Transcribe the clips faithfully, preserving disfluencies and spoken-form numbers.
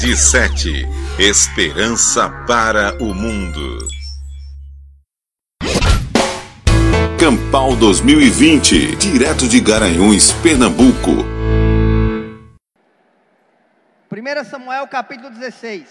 De sete, Esperança para o Mundo. Campal dois mil e vinte, direto de Garanhuns, Pernambuco. primeiro Samuel capítulo dezesseis.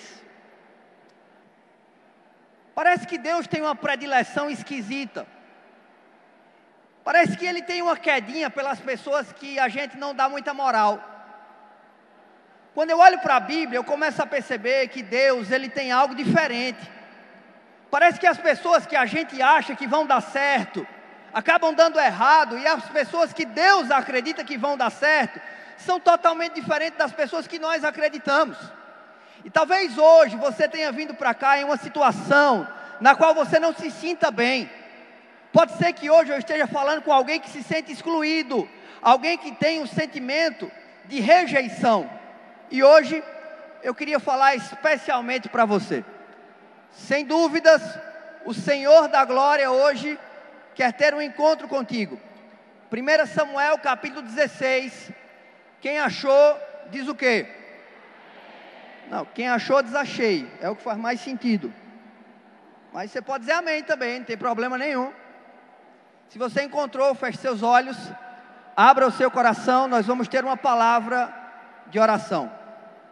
Parece que Deus tem uma predileção esquisita. Parece que Ele tem uma quedinha pelas pessoas que a gente não dá muita moral. Quando eu olho para a Bíblia, eu começo a perceber que Deus, Ele tem algo diferente. Parece que as pessoas que a gente acha que vão dar certo, acabam dando errado, e as pessoas que Deus acredita que vão dar certo, são totalmente diferentes das pessoas que nós acreditamos. E talvez hoje você tenha vindo para cá em uma situação na qual você não se sinta bem. Pode ser que hoje eu esteja falando com alguém que se sente excluído, alguém que tem um sentimento de rejeição. E hoje eu queria falar especialmente para você. Sem dúvidas, o Senhor da Glória hoje quer ter um encontro contigo. primeiro Samuel capítulo dezesseis. Quem achou, diz o quê? Não, quem achou, diz achei. É o que faz mais sentido. Mas você pode dizer amém também, não tem problema nenhum. Se você encontrou, feche seus olhos, abra o seu coração, nós vamos ter uma palavra de oração.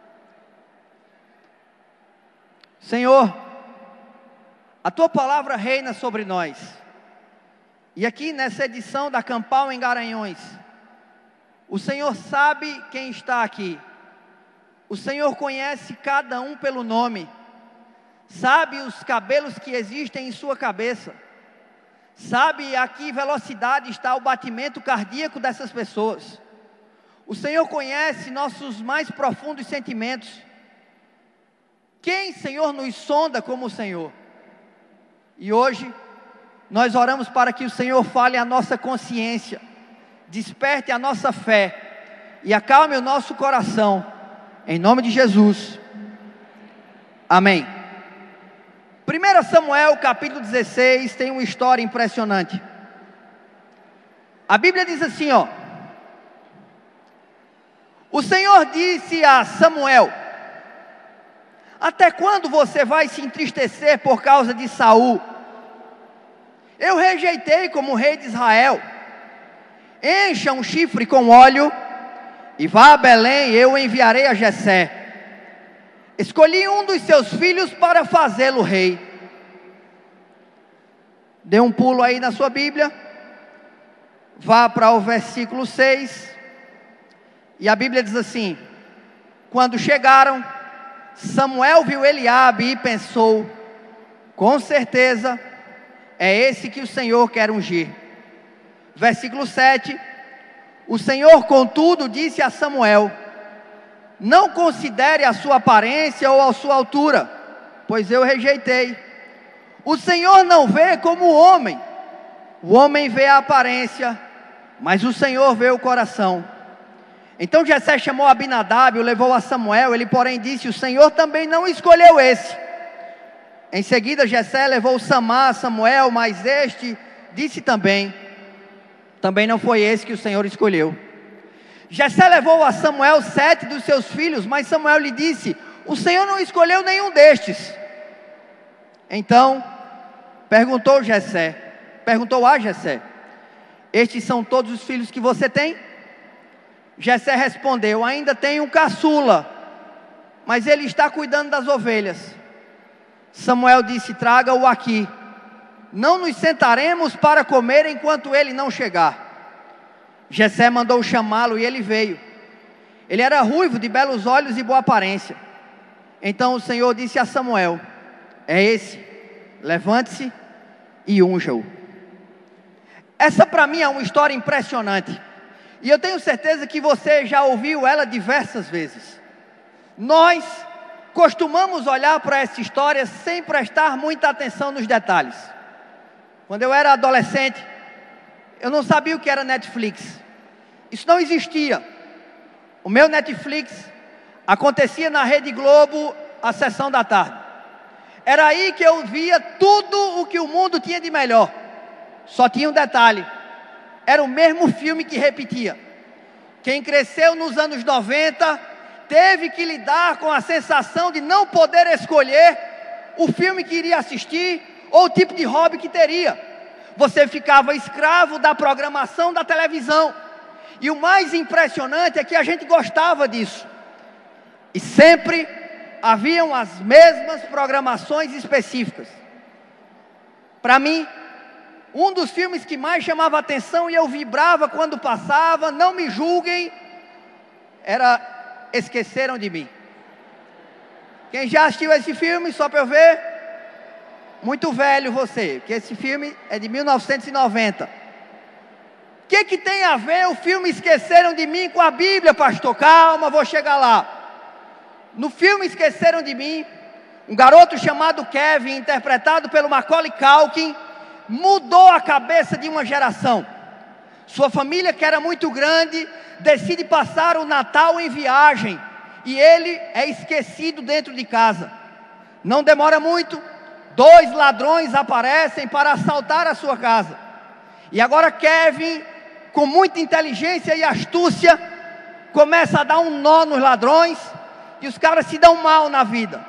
Senhor, a Tua palavra reina sobre nós. E aqui nessa edição da Campal em Garanhuns, o Senhor sabe quem está aqui. O Senhor conhece cada um pelo nome. Sabe os cabelos que existem em sua cabeça. Sabe a que velocidade está o batimento cardíaco dessas pessoas. O Senhor conhece nossos mais profundos sentimentos. Quem, Senhor, nos sonda como o Senhor? E hoje, nós oramos para que o Senhor fale a nossa consciência, desperte a nossa fé e acalme o nosso coração, em nome de Jesus. Amém. primeiro Samuel capítulo dezesseis tem uma história impressionante. A Bíblia diz assim, ó: o Senhor disse a Samuel: até quando você vai se entristecer por causa de Saul? Eu rejeitei como rei de Israel. Encha um chifre com óleo e vá a Belém, eu enviarei a Jessé. Escolhi um dos seus filhos para fazê-lo rei. Dê um pulo aí na sua Bíblia. Vá para o versículo seis. E a Bíblia diz assim: quando chegaram, Samuel viu Eliabe e pensou: com certeza é esse que o Senhor quer ungir. Versículo sete. O Senhor, contudo, disse a Samuel: não considere a sua aparência ou a sua altura, pois eu rejeitei. O Senhor não vê como o homem. O homem vê a aparência, mas o Senhor vê o coração. Então Jessé chamou Abinadab, o levou a Samuel. Ele porém disse: o Senhor também não escolheu esse. Em seguida Jessé levou Samá a Samuel, mas este disse também: também não foi esse que o Senhor escolheu. Jessé levou a Samuel sete dos seus filhos, mas Samuel lhe disse: o Senhor não escolheu nenhum destes. Então perguntou Jessé, perguntou a Jessé: estes são todos os filhos que você tem? Jessé respondeu: ainda tenho um caçula, mas ele está cuidando das ovelhas. Samuel disse: traga-o aqui. Não nos sentaremos para comer enquanto ele não chegar. Jessé mandou chamá-lo e ele veio. Ele era ruivo, de belos olhos e boa aparência. Então o Senhor disse a Samuel: é esse, levante-se e unja-o. Essa para mim é uma história impressionante. E eu tenho certeza que você já ouviu ela diversas vezes. Nós costumamos olhar para essa história sem prestar muita atenção nos detalhes. Quando eu era adolescente, eu não sabia o que era Netflix. Isso não existia. O meu Netflix acontecia na Rede Globo, a sessão da tarde. Era aí que eu via tudo o que o mundo tinha de melhor. Só tinha um detalhe: era o mesmo filme que repetia. Quem cresceu nos anos noventa teve que lidar com a sensação de não poder escolher o filme que iria assistir ou o tipo de hobby que teria. Você ficava escravo da programação da televisão. E o mais impressionante é que a gente gostava disso. E sempre haviam as mesmas programações específicas. Para mim, um dos filmes que mais chamava atenção e eu vibrava quando passava, não me julguem, era Esqueceram de Mim. Quem já assistiu esse filme, só para eu ver? Muito velho você, porque esse filme é de mil novecentos e noventa. O que, que tem a ver o filme Esqueceram de Mim com a Bíblia, pastor? Calma, vou chegar lá. No filme Esqueceram de Mim, um garoto chamado Kevin, interpretado pelo Macaulay Culkin, mudou a cabeça de uma geração. Sua família, que era muito grande, decide passar o Natal em viagem, e ele é esquecido dentro de casa. Não demora muito, dois ladrões aparecem para assaltar a sua casa. E agora Kevin, com muita inteligência e astúcia, começa a dar um nó nos ladrões, e os caras se dão mal na vida.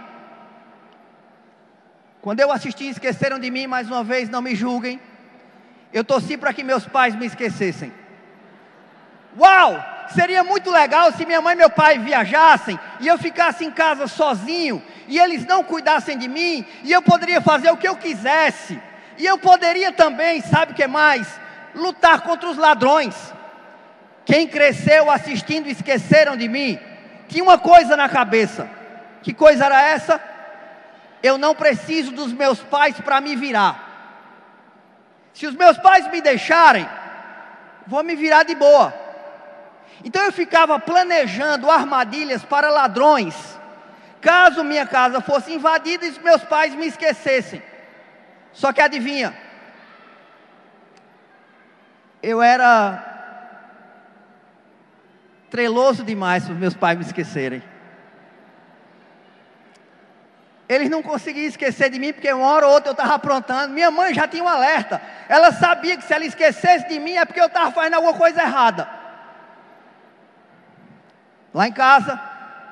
Quando eu assisti Esqueceram de Mim, mais uma vez, não me julguem, eu torci para que meus pais me esquecessem. Uau! Seria muito legal se minha mãe e meu pai viajassem, e eu ficasse em casa sozinho, e eles não cuidassem de mim, e eu poderia fazer o que eu quisesse. E eu poderia também, sabe o que mais? Lutar contra os ladrões. Quem cresceu assistindo Esqueceram de Mim, tinha uma coisa na cabeça. Que coisa era essa? Eu não preciso dos meus pais para me virar. Se os meus pais me deixarem, vou me virar de boa. Então eu ficava planejando armadilhas para ladrões, caso minha casa fosse invadida e os meus pais me esquecessem. Só que adivinha, eu era treloso demais para os meus pais me esquecerem. Eles não conseguiam esquecer de mim, porque uma hora ou outra eu estava aprontando. Minha mãe já tinha um alerta. Ela sabia que se ela esquecesse de mim é porque eu estava fazendo alguma coisa errada. Lá em casa,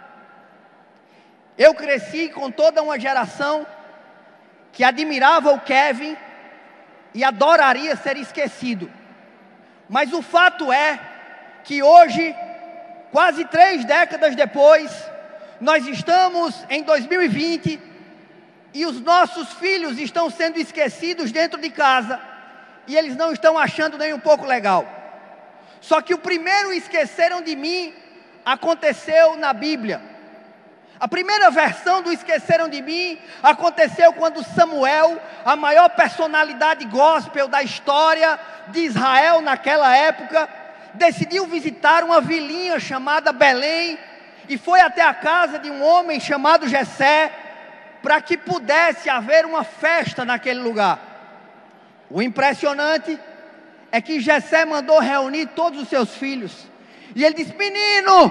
eu cresci com toda uma geração que admirava o Kevin e adoraria ser esquecido. Mas o fato é que hoje, quase três décadas depois, nós estamos em dois mil e vinte e os nossos filhos estão sendo esquecidos dentro de casa e eles não estão achando nem um pouco legal. Só que o primeiro Esqueceram de Mim aconteceu na Bíblia. A primeira versão do Esqueceram de Mim aconteceu quando Samuel, a maior personalidade gospel da história de Israel naquela época, decidiu visitar uma vilinha chamada Belém e foi até a casa de um homem chamado Jessé para que pudesse haver uma festa naquele lugar. O impressionante é que Jessé mandou reunir todos os seus filhos e ele disse: menino,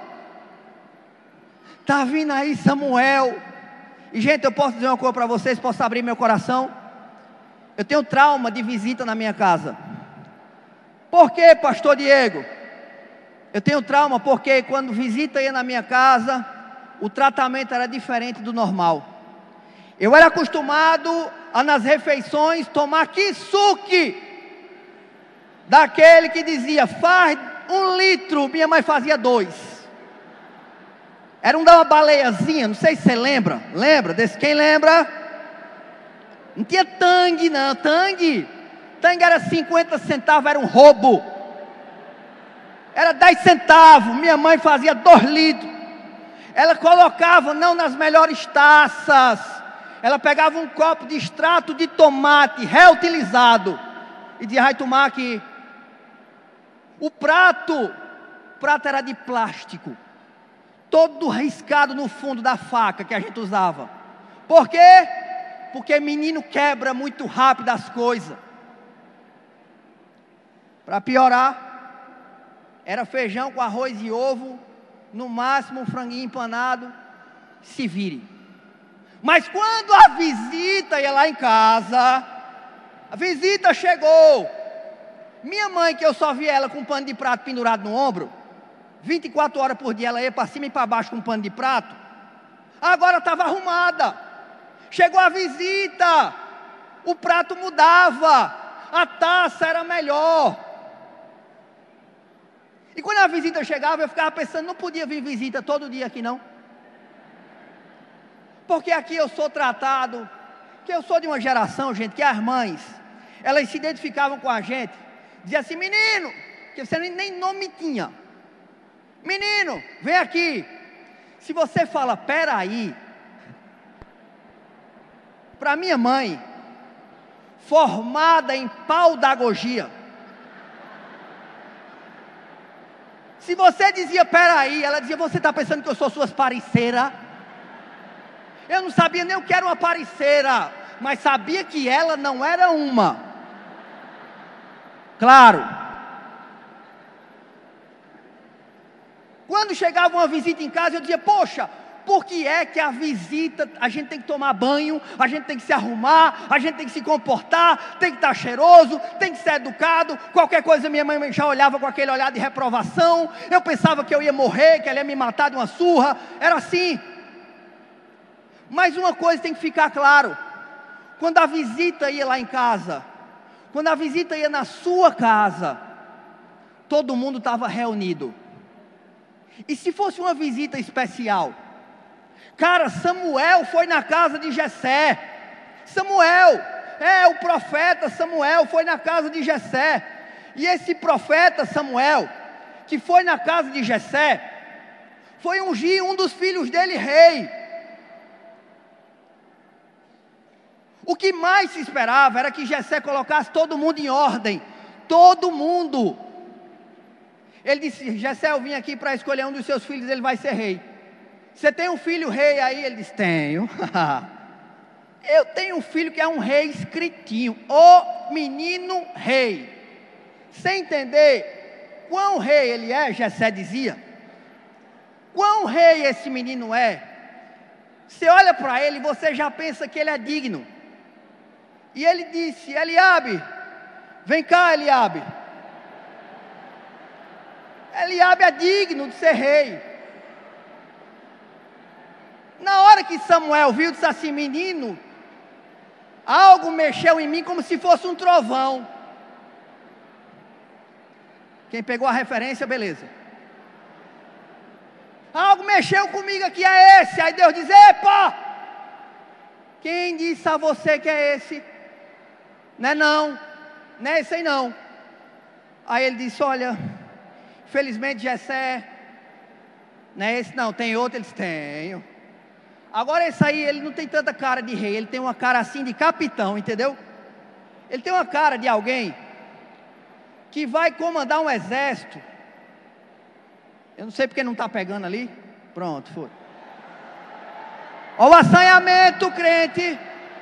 está vindo aí Samuel. E gente, eu posso dizer uma coisa para vocês, posso abrir meu coração? Eu tenho trauma de visita na minha casa. Por quê, pastor Diego? Eu tenho trauma porque quando visita ia na minha casa, o tratamento era diferente do normal. Eu era acostumado a nas refeições tomar kisuke, daquele que dizia, faz um litro, minha mãe fazia dois. Era um da uma baleiazinha, não sei se você lembra. Lembra desse? Quem lembra? Não tinha tangue não, tangue. Tangue era cinquenta centavos, era um roubo. Era dez centavos, minha mãe fazia dois litros. Ela colocava, não nas melhores taças, ela pegava um copo de extrato de tomate reutilizado e dizia, vai tomar aqui. O prato, o prato era de plástico, todo riscado no fundo da faca que a gente usava. Por quê? Porque menino quebra muito rápido as coisas. Para piorar, era feijão com arroz e ovo, no máximo um franguinho empanado, se vire. Mas quando a visita ia lá em casa, a visita chegou, minha mãe, que eu só vi ela com um pano de prato pendurado no ombro, vinte e quatro horas por dia ela ia para cima e para baixo com um pano de prato. Agora estava arrumada. Chegou a visita, o prato mudava, a taça era melhor. E quando a visita chegava, eu ficava pensando, não podia vir visita todo dia aqui não. Porque aqui eu sou tratado, que eu sou de uma geração, gente, que as mães, elas se identificavam com a gente, diziam assim, menino, que você nem nome tinha. Menino, vem aqui. Se você fala, peraí, para minha mãe, formada em paudagogia, se você dizia, peraí, ela dizia, você está pensando que eu sou suas parceiras? Eu não sabia nem o que era uma parceira, mas sabia que ela não era uma. Claro. Quando chegava uma visita em casa, eu dizia, poxa, por que é que a visita, a gente tem que tomar banho, a gente tem que se arrumar, a gente tem que se comportar, tem que estar cheiroso, tem que ser educado, qualquer coisa minha mãe já olhava com aquele olhar de reprovação, eu pensava que eu ia morrer, que ela ia me matar de uma surra, era assim. Mas uma coisa tem que ficar claro, quando a visita ia lá em casa, quando a visita ia na sua casa, todo mundo estava reunido. E se fosse uma visita especial? Cara, Samuel foi na casa de Jessé. Samuel, é o profeta Samuel foi na casa de Jessé. E esse profeta Samuel, que foi na casa de Jessé, foi ungir um dos filhos dele rei. O que mais se esperava era que Jessé colocasse todo mundo em ordem. Todo mundo. Ele disse, Jessé, eu vim aqui para escolher um dos seus filhos, ele vai ser rei. Você tem um filho rei aí? Ele disse, tenho. Eu tenho um filho que é um rei escritinho, o menino rei. Sem entender quão rei ele é, Jessé dizia. Quão rei esse menino é. Você olha para ele e você já pensa que ele é digno. E ele disse, Eliabe, vem cá Eliabe. Eliabe é digno de ser rei. Na hora que Samuel viu, disse assim, menino, algo mexeu em mim como se fosse um trovão. Quem pegou a referência, beleza. Algo mexeu comigo aqui, é esse. Aí Deus diz, epa, quem disse a você que é esse? Não é não, não é esse aí não. Aí ele disse, olha, infelizmente Jessé, não é esse não, tem outro. Eles têm. Agora esse aí, ele não tem tanta cara de rei, ele tem uma cara assim de capitão, entendeu? Ele tem uma cara de alguém que vai comandar um exército. Eu não sei porque não está pegando ali. Pronto, foi. Olha o assanhamento, crente.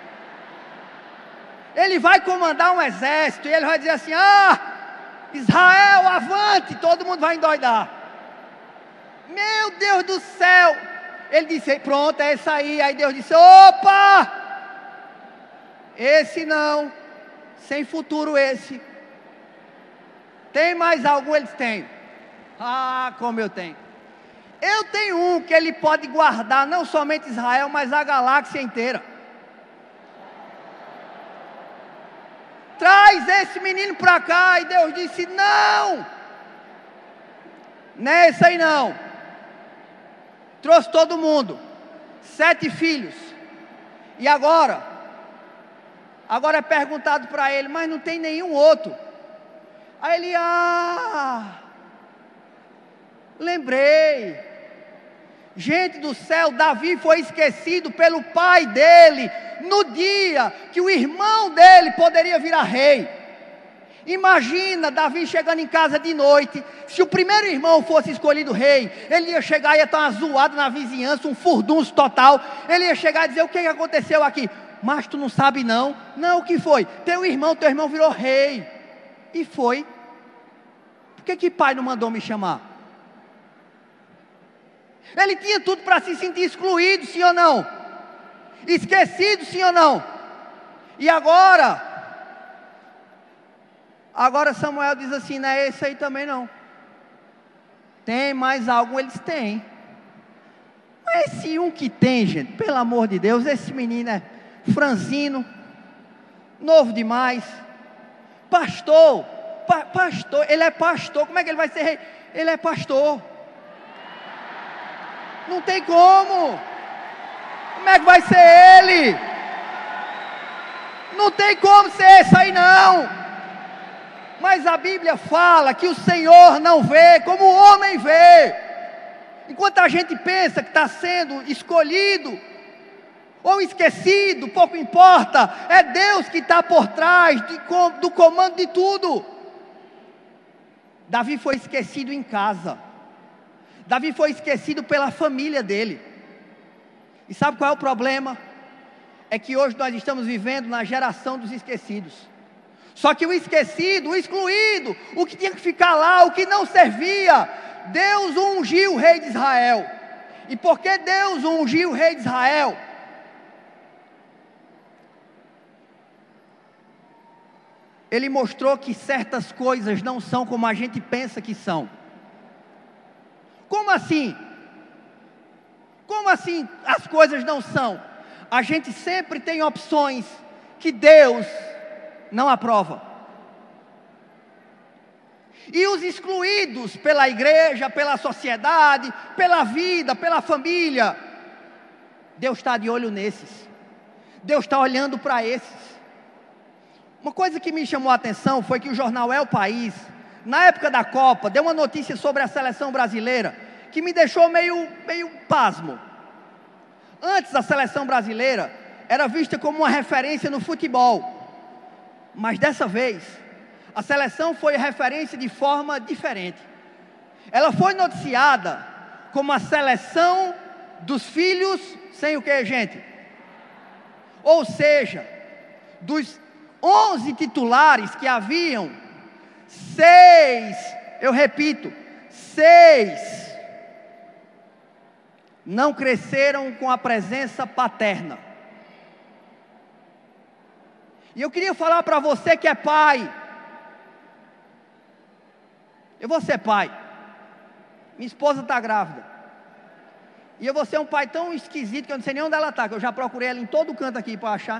Ele vai comandar um exército e ele vai dizer assim, ah, Israel, avante, todo mundo vai endoidar. Meu Deus do céu. Ele disse, pronto, é esse aí. Aí Deus disse, opa, esse não, sem futuro esse. Tem mais algum? Eles têm. Ah, como eu tenho. Eu tenho um que ele pode guardar não somente Israel, mas a galáxia inteira. Traz esse menino para cá. E Deus disse, não, não é esse aí não. Trouxe todo mundo, sete filhos. E agora, agora é perguntado para ele, mas não tem nenhum outro. Aí ele, ah, lembrei. Gente do céu, Davi foi esquecido pelo pai dele, no dia que o irmão dele poderia virar rei. Imagina Davi chegando em casa de noite. Se o primeiro irmão fosse escolhido rei, ele ia chegar e ia estar uma zoada na vizinhança, um furdunço total. Ele ia chegar e dizer, o que que aconteceu aqui? Mas tu não sabe não. Não, o que foi? Teu irmão, teu irmão virou rei. E foi. Por que que pai não mandou me chamar? Ele tinha tudo para se sentir excluído, sim ou não? Esquecido, sim ou não? E agora... Agora Samuel diz assim, não é esse aí também não. Tem, mas algum eles têm. Mas esse um que tem, gente, pelo amor de Deus, esse menino é franzino, novo demais, pastor, pa, pastor, ele é pastor, como é que ele vai ser rei? Ele é pastor. Não tem como. Como é que vai ser ele? Não tem como ser esse aí não. Mas a Bíblia fala que o Senhor não vê como o homem vê. Enquanto a gente pensa que está sendo escolhido ou esquecido, pouco importa, é Deus que está por trás de, do comando de tudo. Davi foi esquecido em casa. Davi foi esquecido pela família dele. E sabe qual é o problema? É que hoje nós estamos vivendo na geração dos esquecidos. Só que o esquecido, o excluído, o que tinha que ficar lá, o que não servia, Deus ungiu o rei de Israel. E porque Deus ungiu o rei de Israel, Ele mostrou que certas coisas não são como a gente pensa que são. Como assim? Como assim as coisas não são? A gente sempre tem opções que Deus não aprova. E os excluídos pela igreja, pela sociedade, pela vida, pela família, Deus está de olho nesses. Deus está olhando para esses. Uma coisa que me chamou a atenção foi que o jornal É o País, na época da Copa, deu uma notícia sobre a seleção brasileira, que me deixou meio, meio pasmo. Antes a seleção brasileira era vista como uma referência no futebol. Mas dessa vez, a seleção foi referência de forma diferente. Ela foi noticiada como a seleção dos filhos sem o que, gente? Ou seja, dos onze titulares que haviam, seis, eu repito, seis, não cresceram com a presença paterna. E eu queria falar para você que é pai. Eu vou ser pai. Minha esposa está grávida. E eu vou ser um pai tão esquisito que eu não sei nem onde ela está, que eu já procurei ela em todo canto aqui para achar.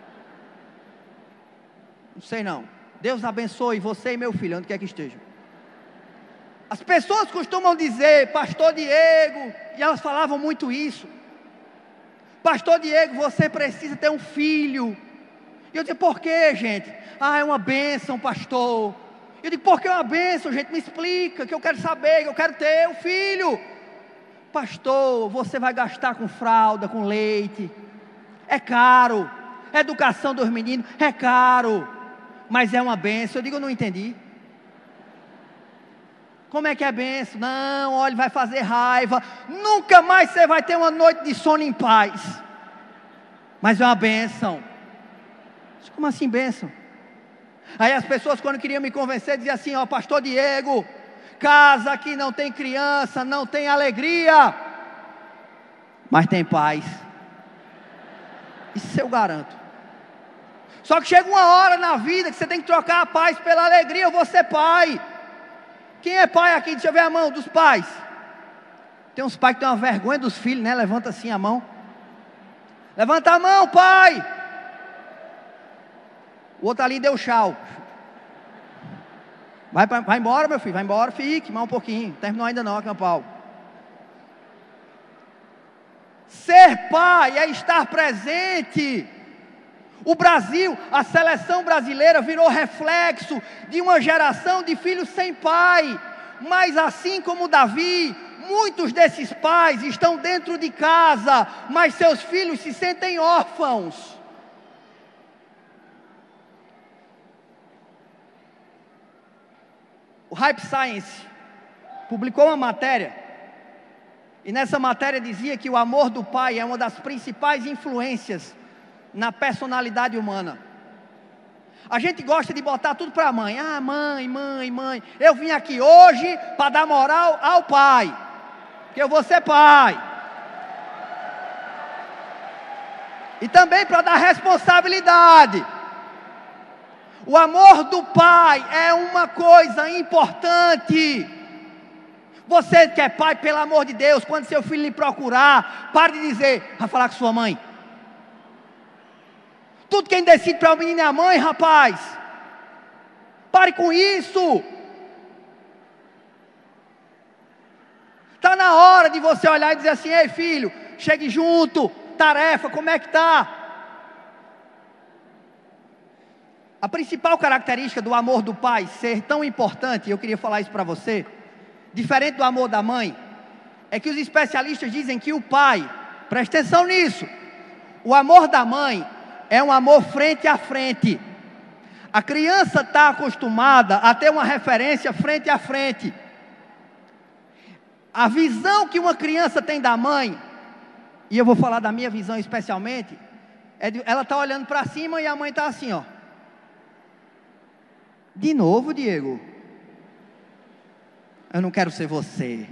Não sei não. Deus abençoe você e meu filho, onde quer que esteja. As pessoas costumam dizer, pastor Diego, e elas falavam muito isso. Pastor Diego, você precisa ter um filho. E eu disse, por quê, gente? Ah, é uma bênção, pastor. Eu digo, por que é uma bênção, gente? Me explica, que eu quero saber, que eu quero ter um filho. Pastor, você vai gastar com fralda, com leite. É caro. Educação dos meninos, é caro. Mas é uma bênção. Eu digo, eu não entendi. Como é que é bênção? Não, olha, vai fazer raiva. Nunca mais você vai ter uma noite de sono em paz. Mas é uma bênção. Como assim bênção? Aí as pessoas, quando queriam me convencer, diziam assim, ó, pastor Diego, casa que não tem criança, não tem alegria, mas tem paz. Isso eu garanto. Só que chega uma hora na vida que você tem que trocar a paz pela alegria. Eu vou ser pai. Quem é pai aqui? Deixa eu ver a mão dos pais. Tem uns pais que têm uma vergonha dos filhos, né? Levanta assim a mão. Levanta a mão, pai. O outro ali deu tchau. Vai, vai embora, meu filho, vai embora, fique mais um pouquinho. Terminou ainda não, aqui no pau. Ser pai é estar presente. O Brasil, a seleção brasileira virou reflexo de uma geração de filhos sem pai. Mas assim como Davi, muitos desses pais estão dentro de casa, mas seus filhos se sentem órfãos. O Hype Science publicou uma matéria, e nessa matéria dizia que o amor do pai é uma das principais influências na personalidade humana. A gente gosta de botar tudo para a mãe. Ah, mãe, mãe, mãe. Eu vim aqui hoje para dar moral ao pai, que eu vou ser pai. E também para dar responsabilidade. O amor do pai é uma coisa importante. Você que é pai, pelo amor de Deus, quando seu filho lhe procurar, pare de dizer, vai falar com sua mãe. Tudo quem decide para o menino é a mãe, rapaz. Pare com isso. Está na hora de você olhar e dizer assim, ei filho, chegue junto, tarefa, como é que está? A principal característica do amor do pai ser tão importante, eu queria falar isso para você, diferente do amor da mãe, é que os especialistas dizem que o pai, presta atenção nisso, o amor da mãe é um amor frente a frente. A criança está acostumada a ter uma referência frente a frente. A visão que uma criança tem da mãe, e eu vou falar da minha visão especialmente, é de, ela está olhando para cima e a mãe está assim, ó. De novo, Diego? Eu não quero ser você.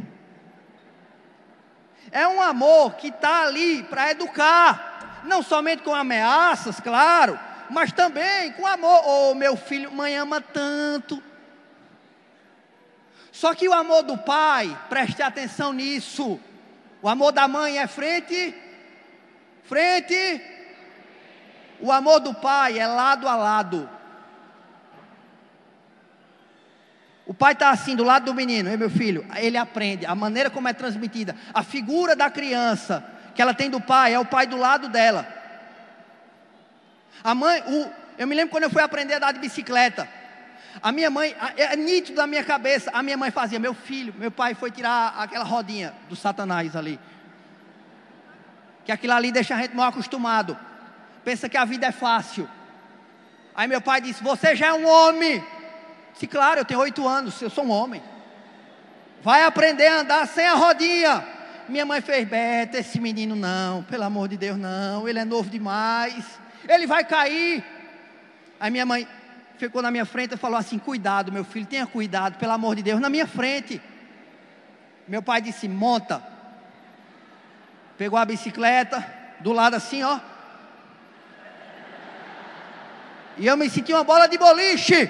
É um amor que está ali para educar, não somente com ameaças, claro, mas também com amor. Oh, meu filho, mãe ama tanto. Só que o amor do pai, preste atenção nisso, o amor da mãe é frente, frente, o amor do pai é lado a lado. O pai está assim, do lado do menino, ei meu filho, ele aprende, a maneira como é transmitida, a figura da criança que ela tem do pai, é o pai do lado dela. A mãe, o, eu me lembro quando eu fui aprender a andar de bicicleta, a minha mãe, é nítido da minha cabeça, a minha mãe fazia, meu filho, meu pai foi tirar aquela rodinha do Satanás ali, que aquilo ali deixa a gente mal acostumado, pensa que a vida é fácil. Aí meu pai disse, você já é um homem. Disse, claro, eu tenho oito anos, eu sou um homem. Vai aprender a andar sem a rodinha. Minha mãe fez, Beto, esse menino não, pelo amor de Deus não, ele é novo demais, ele vai cair. Aí minha mãe ficou na minha frente e falou assim, cuidado meu filho, tenha cuidado, pelo amor de Deus, na minha frente. Meu pai disse, monta. Pegou a bicicleta, do lado assim, ó. E eu me senti uma bola de boliche.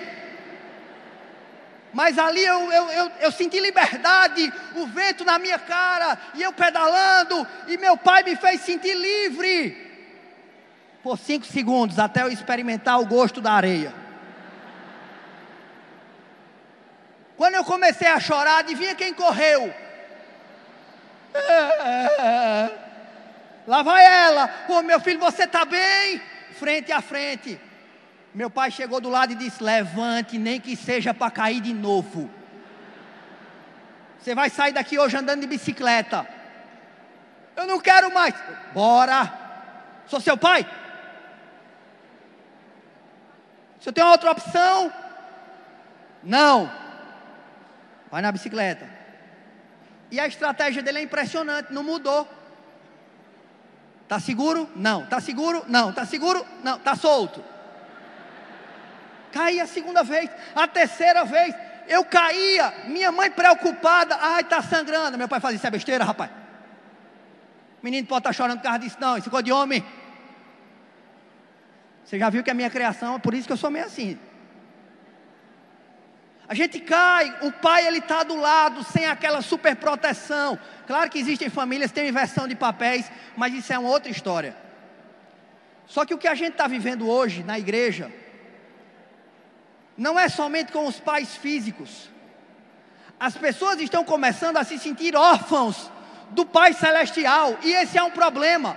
Mas ali eu, eu, eu, eu senti liberdade, o vento na minha cara, e eu pedalando, e meu pai me fez sentir livre, por cinco segundos, até eu experimentar o gosto da areia. Quando eu comecei a chorar, adivinha quem correu? É, lá vai ela, ô meu filho, você está bem? Frente a frente. Meu pai chegou do lado e disse, levante, nem que seja para cair de novo. Você vai sair daqui hoje andando de bicicleta. Eu não quero mais. Bora. Sou seu pai? Você tem outra opção? Não. Vai na bicicleta. E a estratégia dele é impressionante, não mudou. Está seguro? Não. Está seguro? Não. Está seguro? Não. Está solto. Caí a segunda vez, a terceira vez, eu caía, minha mãe preocupada, ai está sangrando, meu pai fazia, isso é besteira rapaz, menino pode estar chorando por causa disso não, isso é coisa de homem, você já viu que a minha criação, é por isso que eu sou meio assim, a gente cai, o pai ele está do lado, sem aquela super proteção, claro que existem famílias que têm inversão de papéis, mas isso é uma outra história, só que o que a gente está vivendo hoje na igreja, não é somente com os pais físicos. As pessoas estão começando a se sentir órfãos do Pai Celestial. E esse é um problema.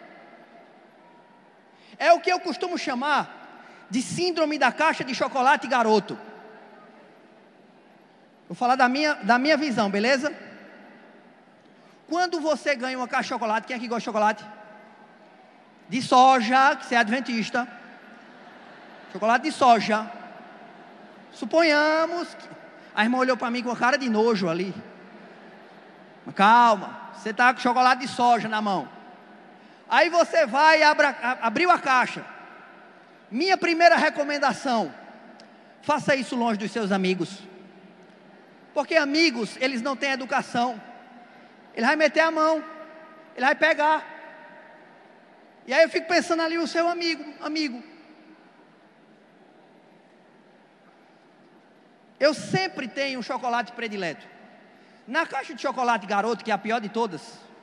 É o que eu costumo chamar de síndrome da caixa de chocolate garoto. Vou falar da minha, da minha visão, beleza? Quando você ganha uma caixa de chocolate, quem aqui gosta de chocolate? De soja, que você é adventista. Chocolate de soja. Suponhamos que a irmã olhou para mim com a cara de nojo ali. Calma, você está com chocolate de soja na mão. Aí você vai e abra, abriu a caixa. Minha primeira recomendação: faça isso longe dos seus amigos. Porque amigos, eles não têm educação. Ele vai meter a mão, ele vai pegar. E aí eu fico pensando ali o seu amigo, amigo. Eu sempre tenho um chocolate predileto. Na caixa de chocolate Garoto, que é a pior de todas,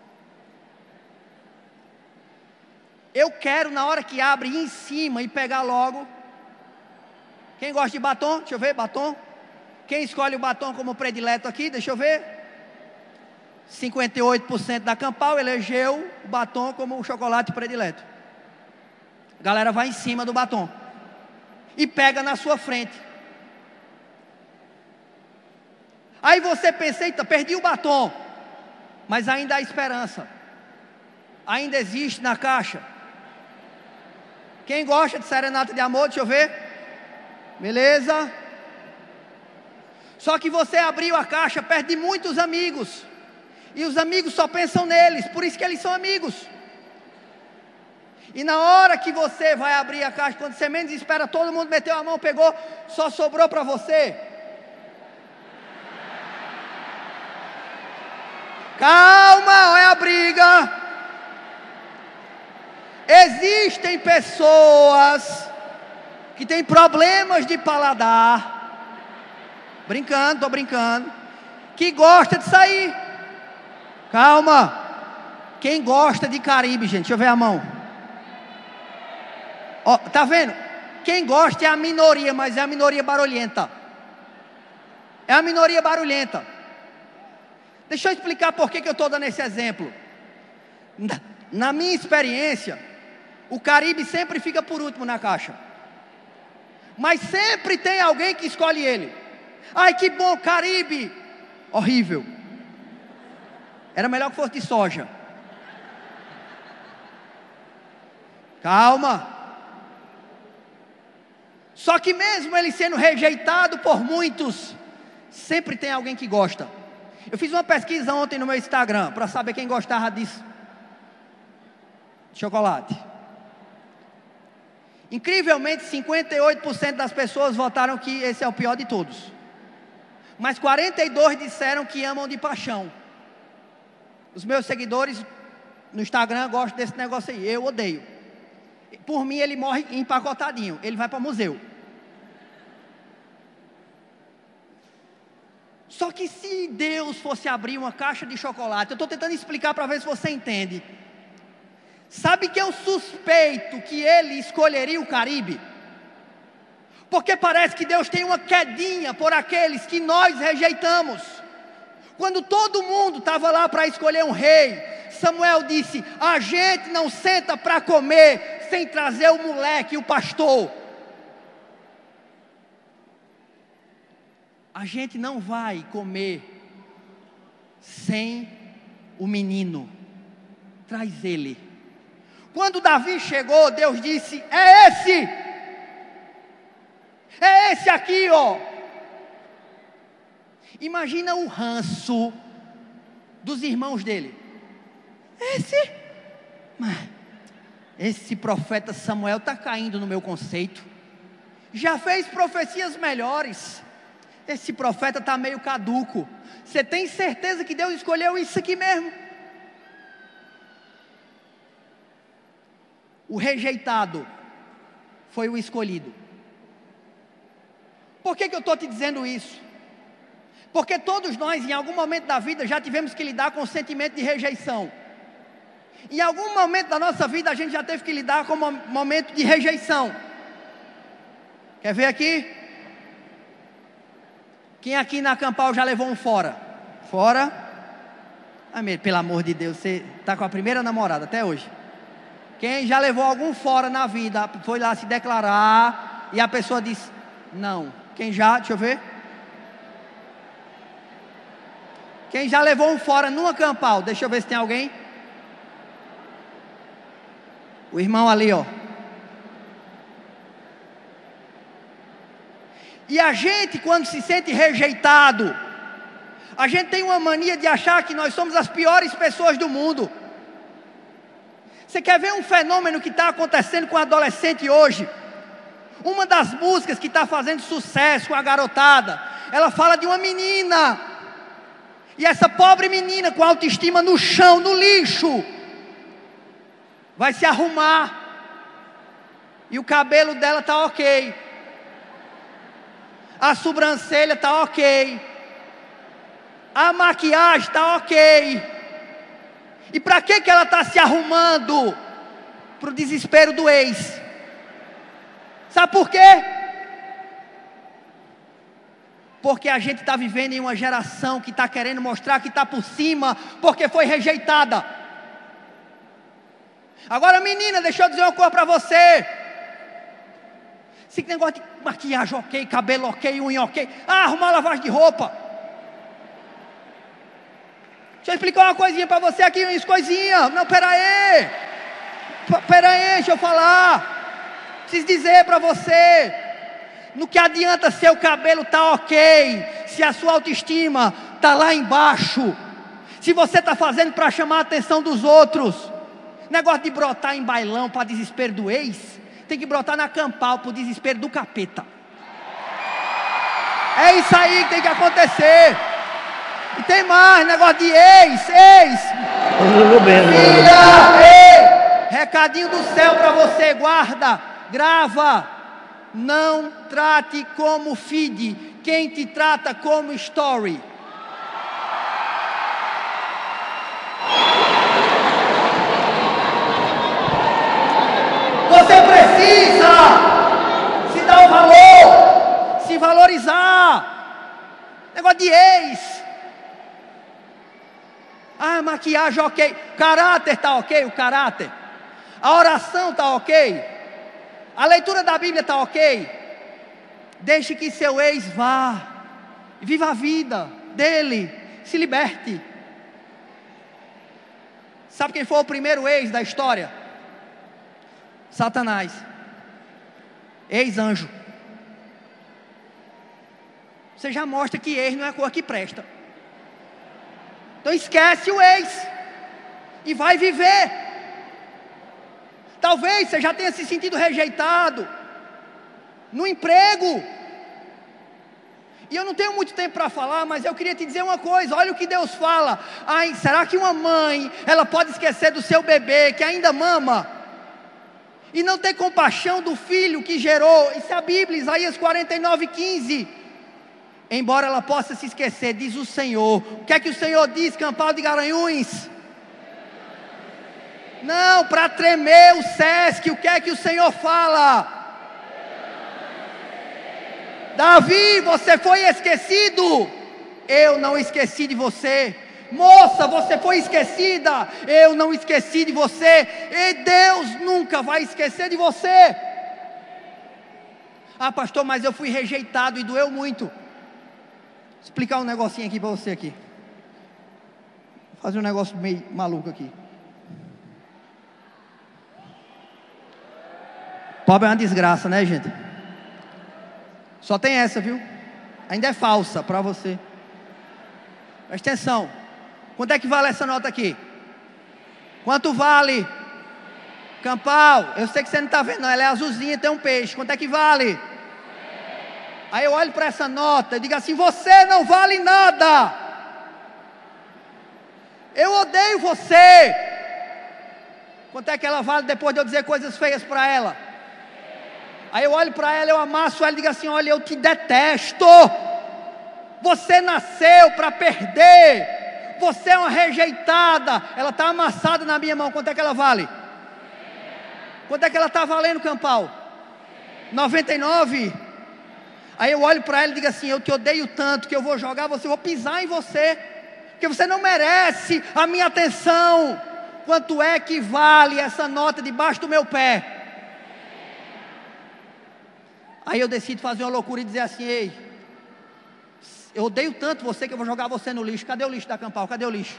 eu quero na hora que abre ir em cima e pegar logo. Quem gosta de batom? Deixa eu ver, batom. Quem escolhe o batom como predileto aqui? Deixa eu ver. cinquenta e oito por cento da Campal elegeu o batom como o chocolate predileto. A galera vai em cima do batom e pega na sua frente. Aí você pensa, eita, perdi o batom, mas ainda há esperança, ainda existe na caixa. Quem gosta de serenata de amor, deixa eu ver, beleza? Só que você abriu a caixa perto de muitos amigos, e os amigos só pensam neles, por isso que eles são amigos. E na hora que você vai abrir a caixa, quando você menos espera, todo mundo meteu a mão, pegou, só sobrou para você. Calma, olha a briga. Existem pessoas que têm problemas de paladar, brincando, estou brincando, que gosta de sair. Calma. Quem gosta de Caribe, gente, deixa eu ver a mão. Ó, tá vendo? Quem gosta é a minoria, mas é a minoria barulhenta. É a minoria barulhenta. Deixa eu explicar por que que eu estou dando esse exemplo. Na, na minha experiência, o Caribe sempre fica por último na caixa, mas sempre tem alguém que escolhe ele. Ai, que bom, Caribe. Horrível. Era melhor que fosse de soja. Calma. Só que mesmo ele sendo rejeitado por muitos, sempre tem alguém que gosta. Eu fiz uma pesquisa ontem no meu Instagram para saber quem gostava disso. Chocolate. Incrivelmente, cinquenta e oito por cento das pessoas votaram que esse é o pior de todos. Mas quarenta e dois por cento disseram que amam de paixão. Os meus seguidores no Instagram gostam desse negócio aí. Eu odeio. Por mim ele morre empacotadinho. Ele vai para o museu. Só que se Deus fosse abrir uma caixa de chocolate, eu estou tentando explicar para ver se você entende. Sabe que eu suspeito que ele escolheria o Caribe? Porque parece que Deus tem uma quedinha por aqueles que nós rejeitamos. Quando todo mundo estava lá para escolher um rei, Samuel disse: a gente não senta para comer sem trazer o moleque, o pastor. A gente não vai comer sem o menino. Traz ele. Quando Davi chegou, Deus disse: é esse. É esse aqui, ó. Imagina o ranço dos irmãos dele. Esse, mas esse profeta Samuel está caindo no meu conceito. Já fez profecias melhores. Esse profeta está meio caduco. Você tem certeza que Deus escolheu isso aqui mesmo? O rejeitado foi o escolhido. Por que que eu estou te dizendo isso? Porque todos nós, em algum momento da vida, já tivemos que lidar com o sentimento de rejeição. Em algum momento da nossa vida, a gente já teve que lidar com o momento de rejeição. Quer ver aqui? Quem aqui na Campal já levou um fora? Fora? Amém, pelo amor de Deus, você está com a primeira namorada até hoje. Quem já levou algum fora na vida, foi lá se declarar e a pessoa disse não. Quem já? Deixa eu ver. Quem já levou um fora numa Campal? Deixa eu ver se tem alguém. O irmão ali, ó. E a gente, quando se sente rejeitado, a gente tem uma mania de achar que nós somos as piores pessoas do mundo. Você quer ver um fenômeno que está acontecendo com o adolescente hoje? Uma das músicas que está fazendo sucesso com a garotada, ela fala de uma menina. E essa pobre menina com a autoestima no chão, no lixo, vai se arrumar. E o cabelo dela está ok. A sobrancelha está ok. A maquiagem está ok. E para que que ela está se arrumando? Para o desespero do ex. Sabe por quê? Porque a gente está vivendo em uma geração que está querendo mostrar que está por cima, porque foi rejeitada. Agora, menina, deixa eu dizer uma coisa para você. Esse negócio de maquiagem ok, cabelo ok, unha ok. Ah, arrumar lavagem de roupa. Deixa eu explicar uma coisinha para você aqui, umas coisinhas. Não, pera aí. Pera aí, deixa eu falar. Preciso dizer para você. No que adianta seu cabelo tá ok, se a sua autoestima tá lá embaixo. Se você tá fazendo para chamar a atenção dos outros. Negócio de brotar em bailão para desespero do ex, tem que brotar na Campal para o desespero do capeta. É isso aí que tem que acontecer. E tem mais, negócio de ex, ex. Filha, ei, recadinho do céu para você, guarda, grava. Não trate como feed quem te trata como story. Você precisa se dar o valor, se valorizar. Negócio de ex. Ah, maquiagem ok. Caráter está ok, o caráter. A oração está ok. A leitura da Bíblia está ok. Deixe que seu ex vá. Viva a vida dele. Se liberte. Sabe quem foi o primeiro ex da história? Satanás. Ex-anjo. Você já mostra que ex não é coisa que presta. Então esquece o ex. E vai viver. Talvez você já tenha se sentido rejeitado. No emprego. E eu não tenho muito tempo para falar, mas eu queria te dizer uma coisa. Olha o que Deus fala. Ai, será que uma mãe, ela pode esquecer do seu bebê que ainda mama? E não ter compaixão do filho que gerou? Isso é a Bíblia, Isaías quarenta e nove, quinze. Embora ela possa se esquecer, diz o Senhor. O que é que o Senhor diz, Campal de Garanhuns? Não, para tremer o Sesc, o que é que o Senhor fala? Davi, você foi esquecido. Eu não esqueci de você. Moça, você foi esquecida. Eu não esqueci de você. E Deus nunca vai esquecer de você. Ah, pastor, mas eu fui rejeitado e doeu muito. Vou explicar um negocinho aqui para você aqui. Vou fazer um negócio meio maluco aqui. Pobre é uma desgraça, né, gente? Só tem essa, viu? Ainda é falsa para você. Presta atenção. Quanto é que vale essa nota aqui? Quanto vale? Campal, eu sei que você não está vendo, não. Ela é azulzinha, tem um peixe. Quanto é que vale? Aí eu olho para essa nota e digo assim: você não vale nada. Eu odeio você. Quanto é que ela vale depois de eu dizer coisas feias para ela? Aí eu olho para ela, eu amasso ela e digo assim: olha, eu te detesto. Você nasceu para perder. Você é uma rejeitada. Ela está amassada na minha mão. Quanto é que ela vale? Quanto é que ela está valendo, Campal? noventa e nove. Aí eu olho para ela e digo assim: eu te odeio tanto que eu vou jogar você, eu vou pisar em você, porque você não merece a minha atenção. Quanto é que vale essa nota debaixo do meu pé? Aí eu decido fazer uma loucura e dizer assim: ei, eu odeio tanto você que eu vou jogar você no lixo. Cadê o lixo da Campal? Cadê o lixo?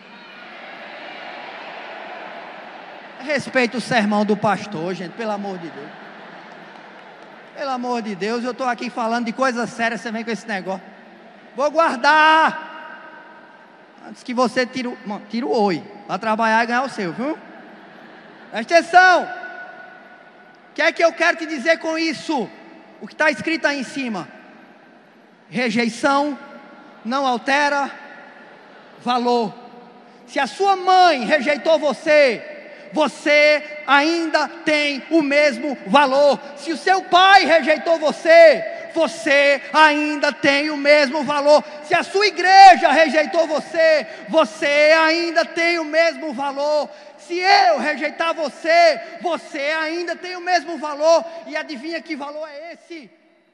Respeita o sermão do pastor, gente, pelo amor de Deus. Pelo amor de Deus, eu estou aqui falando de coisa séria, você vem com esse negócio. Vou guardar. Antes que você tire o, tire o oi, para trabalhar e ganhar o seu, viu? Presta atenção. O que é que eu quero te dizer com isso? O que está escrito aí em cima: rejeição não altera valor. Se a sua mãe rejeitou você, você ainda tem o mesmo valor. Se o seu pai rejeitou você, você ainda tem o mesmo valor. Se a sua igreja rejeitou você, você ainda tem o mesmo valor. Se eu rejeitar você, você ainda tem o mesmo valor. E adivinha que valor é esse?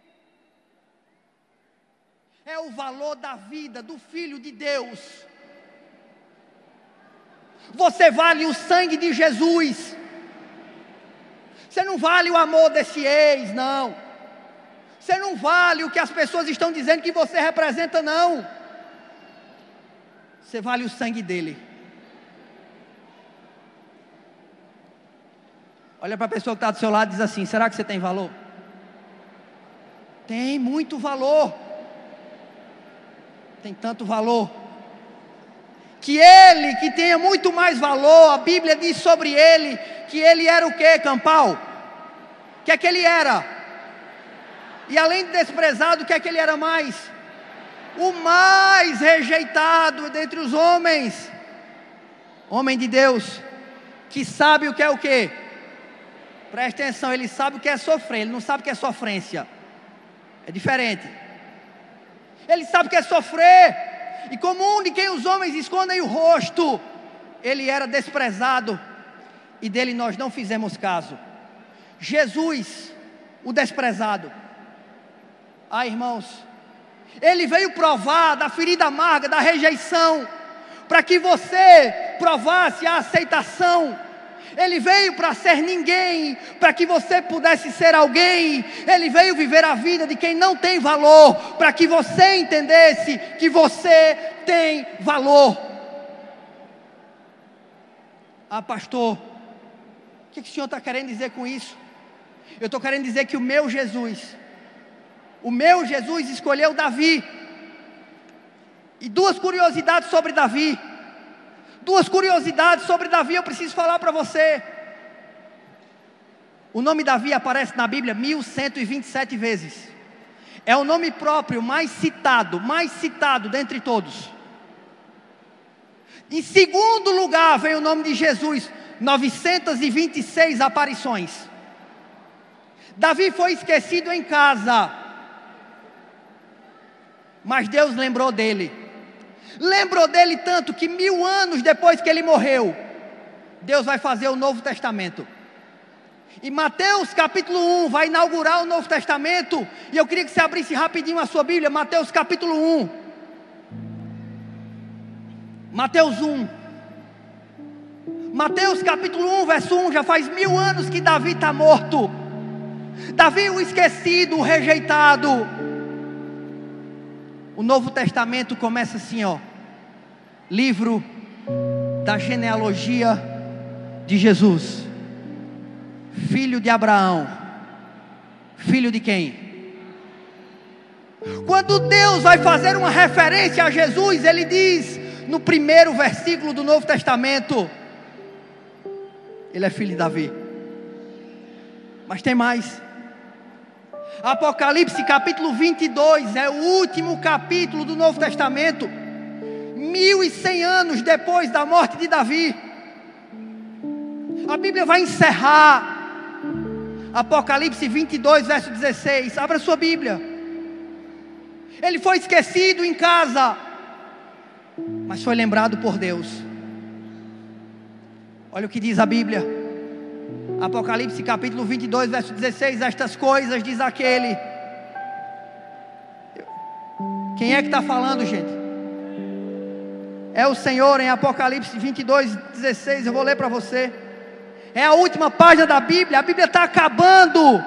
É o valor da vida do Filho de Deus. Você vale o sangue de Jesus. Você não vale o amor desse ex, não. Você não vale o que as pessoas estão dizendo que você representa, não. Você vale o sangue dele. Olha para a pessoa que está do seu lado e diz assim: será que você tem valor? Tem muito valor. Tem tanto valor que ele, que tenha muito mais valor, a Bíblia diz sobre ele que ele era o que, Campal? O que é que ele era? E além de desprezado, o que é que ele era mais? O mais rejeitado dentre os homens. Homem de Deus, que sabe o que é o que? Presta atenção, ele sabe o que é sofrer, ele não sabe o que é sofrência. É diferente. Ele sabe o que é sofrer. E como um de quem os homens escondem o rosto, ele era desprezado, e dele nós não fizemos caso. Jesus, o desprezado. Ah, irmãos, ele veio provar da ferida amarga, da rejeição, para que você provasse a aceitação. Ele veio para ser ninguém, para que você pudesse ser alguém. Ele veio viver a vida de quem não tem valor, para que você entendesse que você tem valor. Ah, pastor, o que, que o senhor está querendo dizer com isso? Eu estou querendo dizer que o meu Jesus, o meu Jesus escolheu Davi. E duas curiosidades sobre Davi. Duas curiosidades sobre Davi eu preciso falar para você. O nome Davi aparece na Bíblia mil cento e vinte e sete vezes. É o nome próprio mais citado, mais citado dentre todos. Em segundo lugar vem o nome de Jesus, novecentas e vinte e seis aparições. Davi foi esquecido em casa, mas Deus lembrou dele. Lembrou dele tanto que mil anos depois que ele morreu, Deus vai fazer o Novo Testamento. E Mateus capítulo um vai inaugurar o Novo Testamento. E eu queria que você abrisse rapidinho a sua Bíblia, Mateus capítulo um. Mateus um. Mateus capítulo um, verso um, já faz mil anos que Davi está morto. Davi o esquecido, o rejeitado. O Novo Testamento começa assim, ó. Livro da genealogia de Jesus. Filho de Abraão. Filho de quem? Quando Deus vai fazer uma referência a Jesus, Ele diz no primeiro versículo do Novo Testamento: Ele é filho de Davi. Mas tem mais. Apocalipse capítulo vinte e dois é o último capítulo do Novo Testamento, mil e cem anos depois da morte de Davi. A Bíblia vai encerrar. Apocalipse vinte e dois, verso dezesseis. Abra sua Bíblia. Ele foi esquecido em casa, mas foi lembrado por Deus. Olha o que diz a Bíblia. Apocalipse capítulo vinte e dois, verso dezesseis. Estas coisas diz aquele. Quem é que está falando, gente? É o Senhor. Em Apocalipse vinte e dois, dezesseis. Eu vou ler para você. É a última página da Bíblia. A Bíblia está acabando.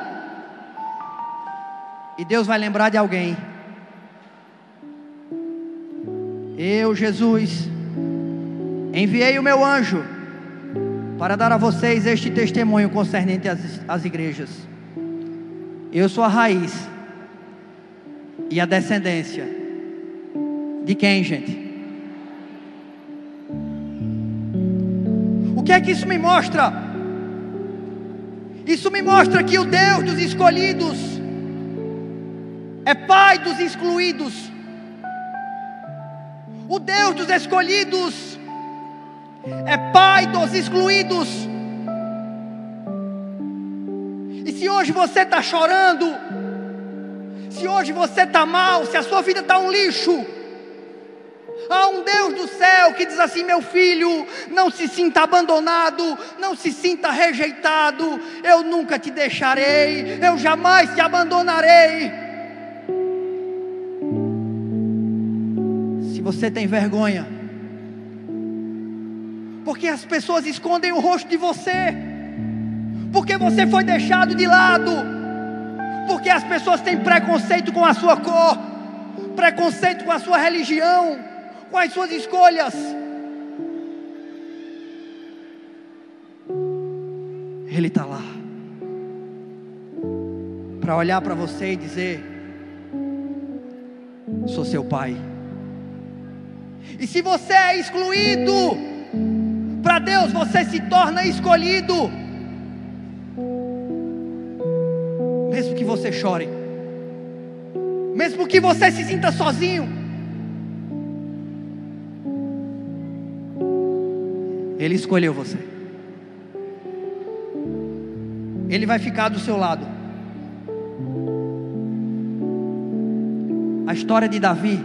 E Deus vai lembrar de alguém. Eu, Jesus, enviei o meu anjo para dar a vocês este testemunho concernente às, às igrejas. Eu sou a raiz e a descendência de quem, gente? O que é que isso me mostra? Isso me mostra que o Deus dos escolhidos é Pai dos excluídos. O Deus dos escolhidos é Pai dos excluídos. E se hoje você está chorando, Se hoje você está mal, se a sua vida está um lixo, há um Deus do céu que diz assim: meu filho, não se sinta abandonado, não se sinta rejeitado, eu nunca te deixarei, eu jamais te abandonarei. Se você tem vergonha, porque as pessoas escondem o rosto de você, porque você foi deixado de lado, porque as pessoas têm preconceito com a sua cor, preconceito com a sua religião, com as suas escolhas. Ele está lá para olhar para você e dizer: sou seu pai. E se você é excluído, para Deus você se torna escolhido. Mesmo que você chore, mesmo que você se sinta sozinho, Ele escolheu você. Ele vai ficar do seu lado. A história de Davi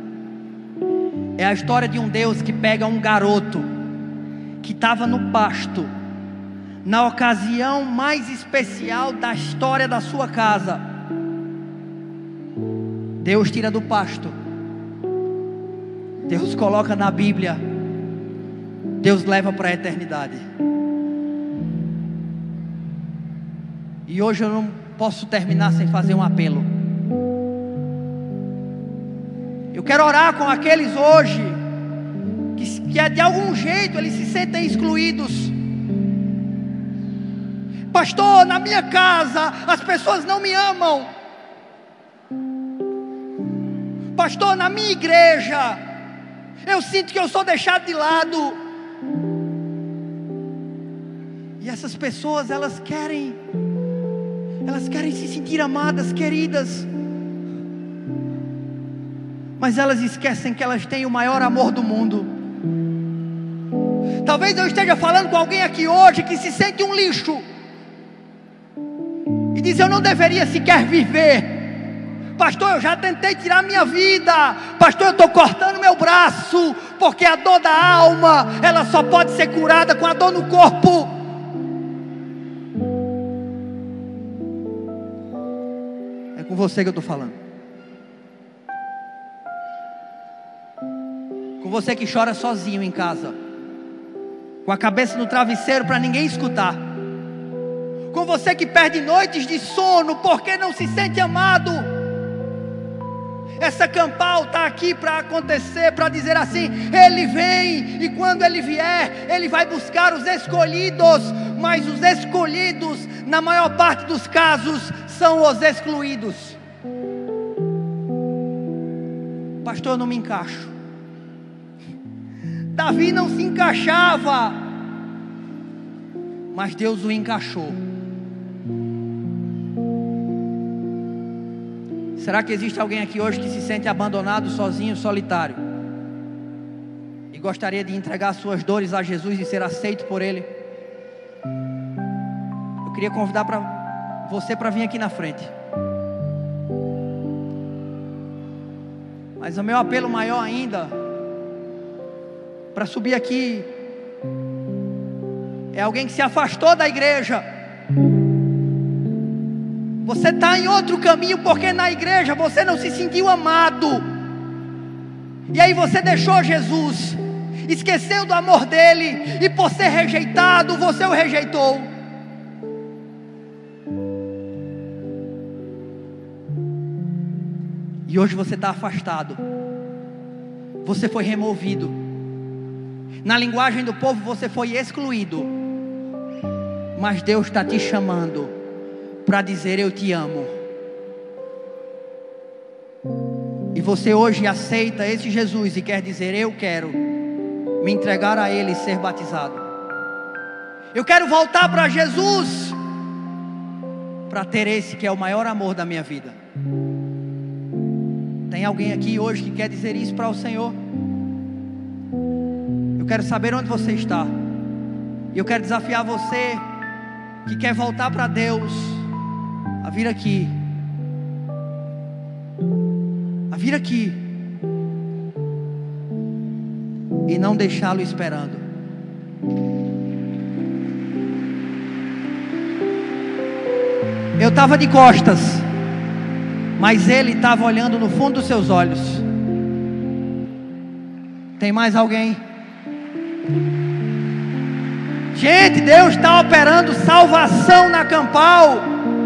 é a história de um Deus que pega um garoto que estava no pasto, na ocasião mais especial da história da sua casa. Deus tira do pasto, Deus coloca na Bíblia, Deus leva para a eternidade. E hoje eu não posso terminar sem fazer um apelo. Eu quero orar com aqueles hoje que, que de algum jeito eles se sentem excluídos. Pastor, na minha casa as pessoas não me amam. Pastor, na minha igreja eu sinto que eu sou deixado de lado. E essas pessoas, elas querem Elas querem se sentir amadas, queridas, mas elas esquecem que elas têm o maior amor do mundo. Talvez eu esteja falando com alguém aqui hoje que se sente um lixo e diz: eu não deveria sequer viver. Pastor, eu já tentei tirar minha vida. Pastor, eu estou cortando meu braço, porque a dor da alma, ela só pode ser curada com a dor no corpo. É com você que eu estou falando. Com você que chora sozinho em casa, com a cabeça no travesseiro para ninguém escutar. Com você que perde noites de sono porque não se sente amado. Essa Campal está aqui para acontecer, para dizer assim: Ele vem, e quando Ele vier, Ele vai buscar os escolhidos. Mas os escolhidos, na maior parte dos casos, são os excluídos. Pastor, eu não me encaixo. Davi não se encaixava, mas Deus o encaixou. Será que existe alguém aqui hoje que se sente abandonado, sozinho, solitário, e gostaria de entregar suas dores a Jesus e ser aceito por Ele? Eu queria convidar pra você para vir aqui na frente. Mas o meu apelo maior ainda, para subir aqui, é alguém que se afastou da igreja. Você está em outro caminho porque na igreja você não se sentiu amado. E aí você deixou Jesus, esqueceu do amor dele, e por ser rejeitado, você o rejeitou. E hoje você está afastado. Você foi removido. Na linguagem do povo você foi excluído. Mas Deus está te chamando para dizer: eu te amo. E você hoje aceita esse Jesus e quer dizer: eu quero me entregar a Ele e ser batizado. Eu quero voltar para Jesus, para ter esse que é o maior amor da minha vida. Tem alguém aqui hoje que quer dizer isso para o Senhor? Eu quero saber onde você está. E eu quero desafiar você que quer voltar para Deus a vir aqui vir aqui e não deixá-lo esperando. Eu estava de costas, mas Ele estava olhando no fundo dos seus olhos. Tem mais alguém? Gente, Deus está operando salvação na Campal.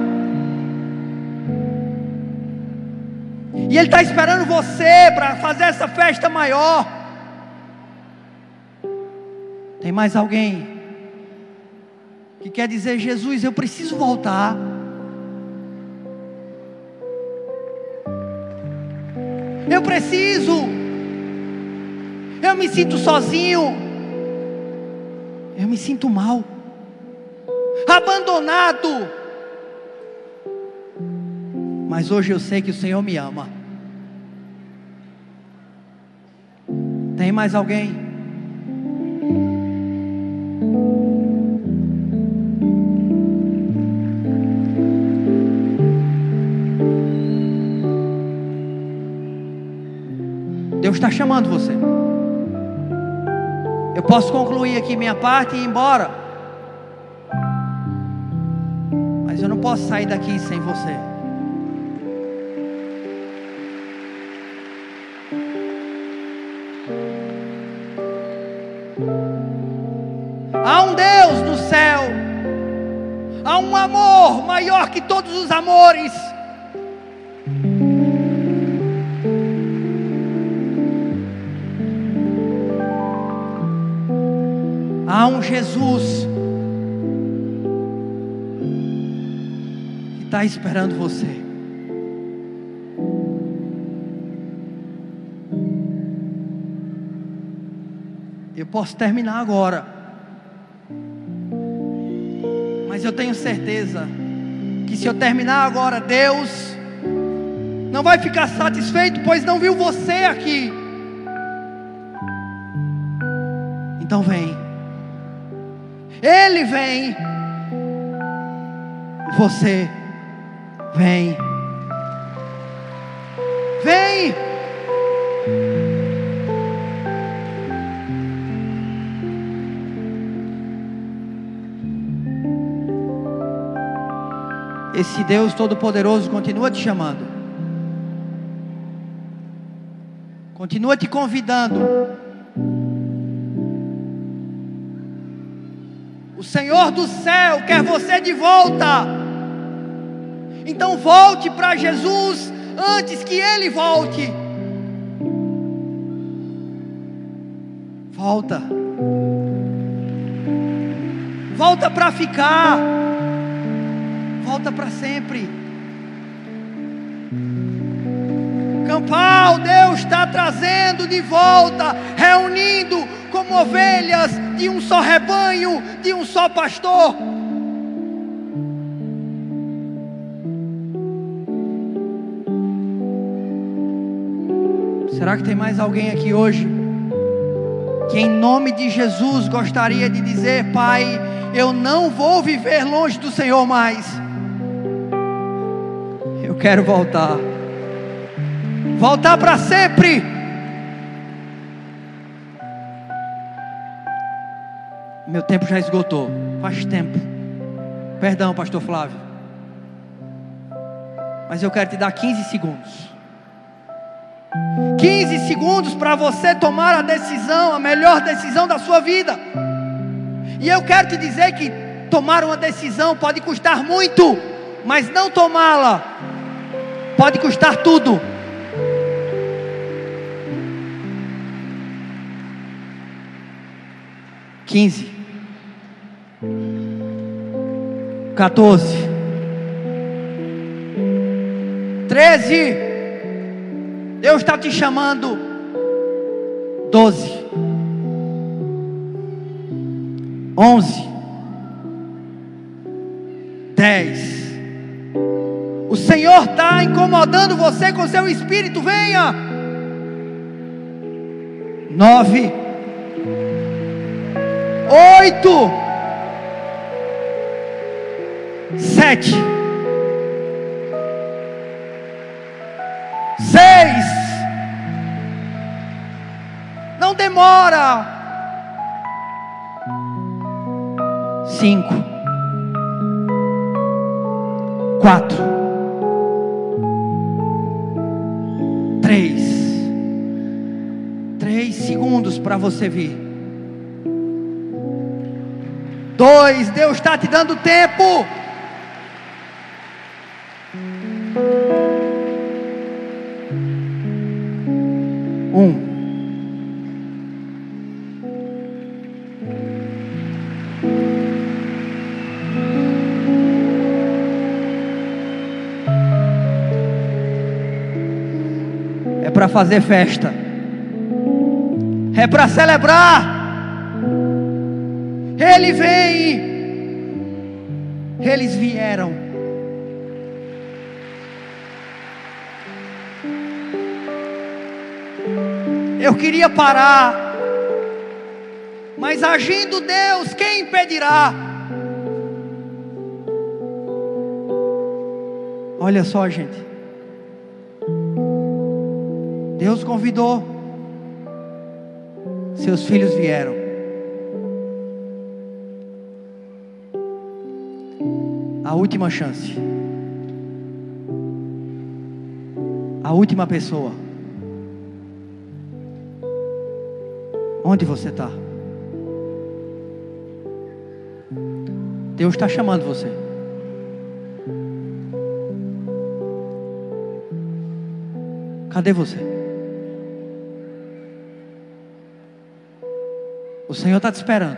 E Ele está esperando você para fazer essa festa maior. Tem mais alguém que quer dizer: Jesus, eu preciso voltar. Eu preciso. Eu me sinto sozinho. Eu me sinto mal, abandonado. Mas hoje eu sei que o Senhor me ama. Tem mais alguém? Deus está chamando você. Eu posso concluir aqui minha parte e ir embora, mas eu não posso sair daqui sem você. Há um Deus no céu, há um amor maior que todos os amores. Há um Jesus que está esperando você. Eu posso terminar agora, mas eu tenho certeza que se eu terminar agora, Deus não vai ficar satisfeito, pois não viu você aqui. Então vem. Ele vem, você vem, vem. Esse Deus Todo-Poderoso continua te chamando, continua te convidando. O Senhor do céu quer você de volta. Então volte para Jesus antes que Ele volte. Volta. Volta para ficar. Volta para sempre. Campal, Deus está trazendo de volta, reunindo como ovelhas de um só rebanho, de um só pastor. Será que tem mais alguém aqui hoje que em nome de Jesus gostaria de dizer: Pai, eu não vou viver longe do Senhor mais, eu quero voltar, voltar para sempre. Meu tempo já esgotou, faz tempo. Perdão, pastor Flávio, mas eu quero te dar quinze segundos. quinze segundos para você tomar a decisão, a melhor decisão da sua vida. E eu quero te dizer que tomar uma decisão pode custar muito, mas não tomá-la pode custar tudo. quinze, quatorze, treze, Deus está te chamando. doze, onze, dez. O Senhor está incomodando você com seu espírito. Venha. nove, oito, sete, seis, não demora. Cinco, quatro, três, três segundos para você vir. Dois, Deus está te dando tempo. Um. É para fazer festa. É para celebrar. Ele vem. Eles vieram. Eu queria parar, mas agindo Deus, quem impedirá? Olha só, gente. Deus convidou, seus filhos vieram. A última chance, a última pessoa. Onde você está? Deus está chamando você. Cadê você? O Senhor está te esperando.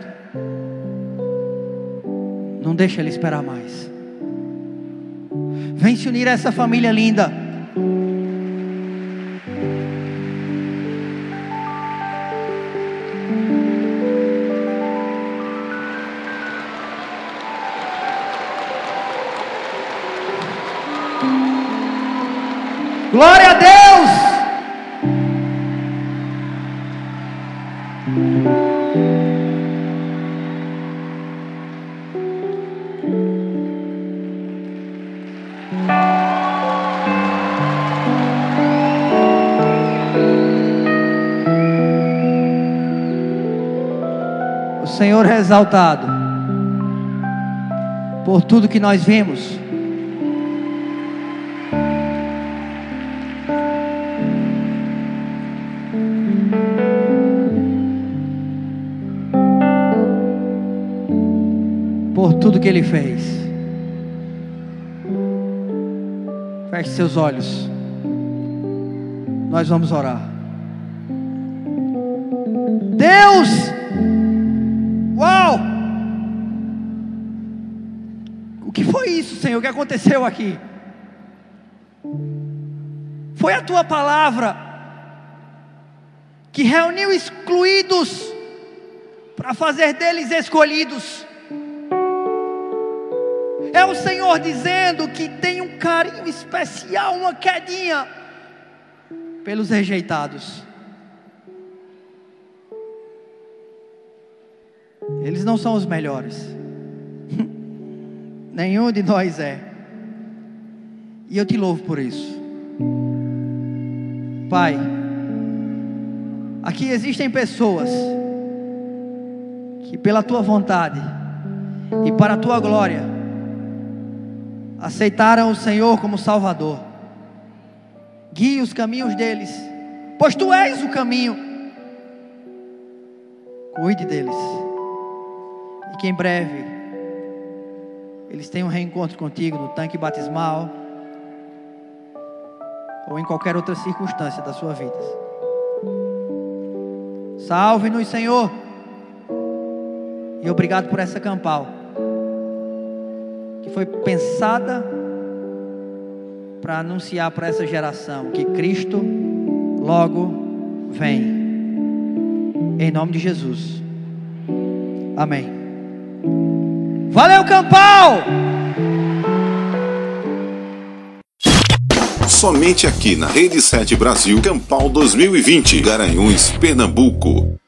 Não deixa Ele esperar mais. Vem se unir a essa família linda. Glória a Deus! O Senhor é exaltado por tudo que nós vimos. Por tudo que Ele fez. Feche seus olhos. Nós vamos orar. Deus! Uau! O que foi isso, Senhor? O que aconteceu aqui? Foi a Tua palavra que reuniu excluídos para fazer deles escolhidos. É o Senhor dizendo que tem um carinho especial, uma quedinha pelos rejeitados. Eles não são os melhores. Nenhum de nós é. E eu te louvo por isso. Pai, aqui existem pessoas que pela Tua vontade e para a Tua glória aceitaram o Senhor como Salvador. Guie os caminhos deles, pois Tu és o caminho. Cuide deles, e que em breve eles tenham um reencontro contigo no tanque batismal ou em qualquer outra circunstância da sua vida. Salve-nos, Senhor, e obrigado por essa campal que foi pensada para anunciar para essa geração que Cristo logo vem. Em nome de Jesus. Amém. Valeu, Campal! Somente aqui na Rede sete Brasil, Campal dois mil e vinte, Garanhuns, Pernambuco.